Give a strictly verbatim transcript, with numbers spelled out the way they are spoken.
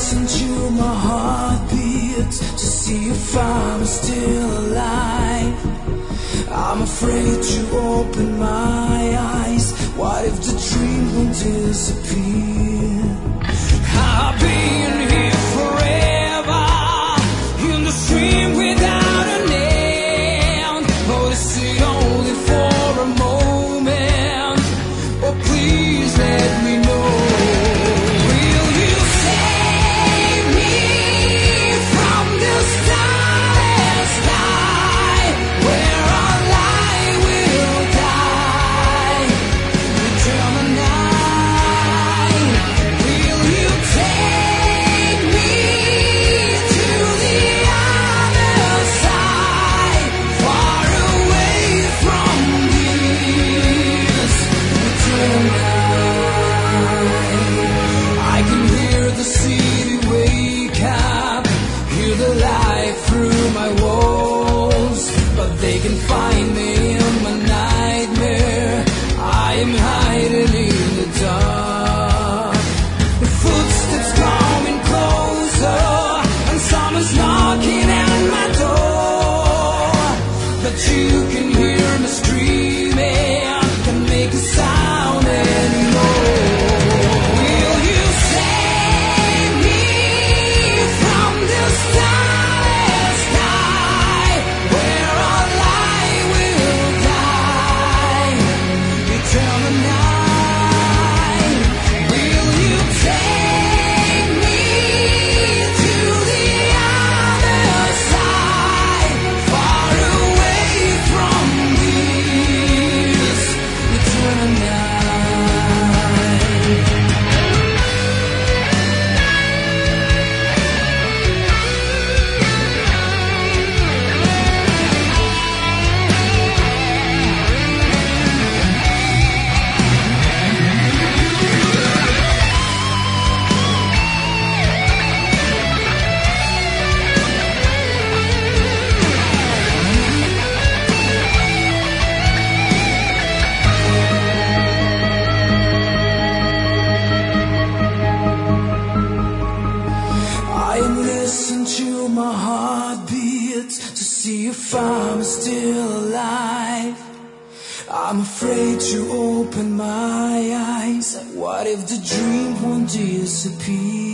listen to my heartbeat to see if I'm still alive. I'm afraid to open my eyes. What if the dream won't disappear? I've been here forever, in the stream without an end. Oh, this is only for a moment. Oh, please let me know. Will you save me from this starless night where our light will die? Eternal night. Will you take me to the other side, far away from this eternal night? I can hear the city wake up, hear the light through my walls, but they can find me in my nightmare. I am hiding in the dark. The footsteps coming closer, and someone's knocking at my door. But you can hear me screaming, can't make a sound anymore. Will you save me from this starless night where our light will die? Eternal night. Will you take me to the other side, far away from this eternal night? I am listening to my heartbeat to see if I'm still alive. I'm afraid to open my eyes. What if the dream won't disappear?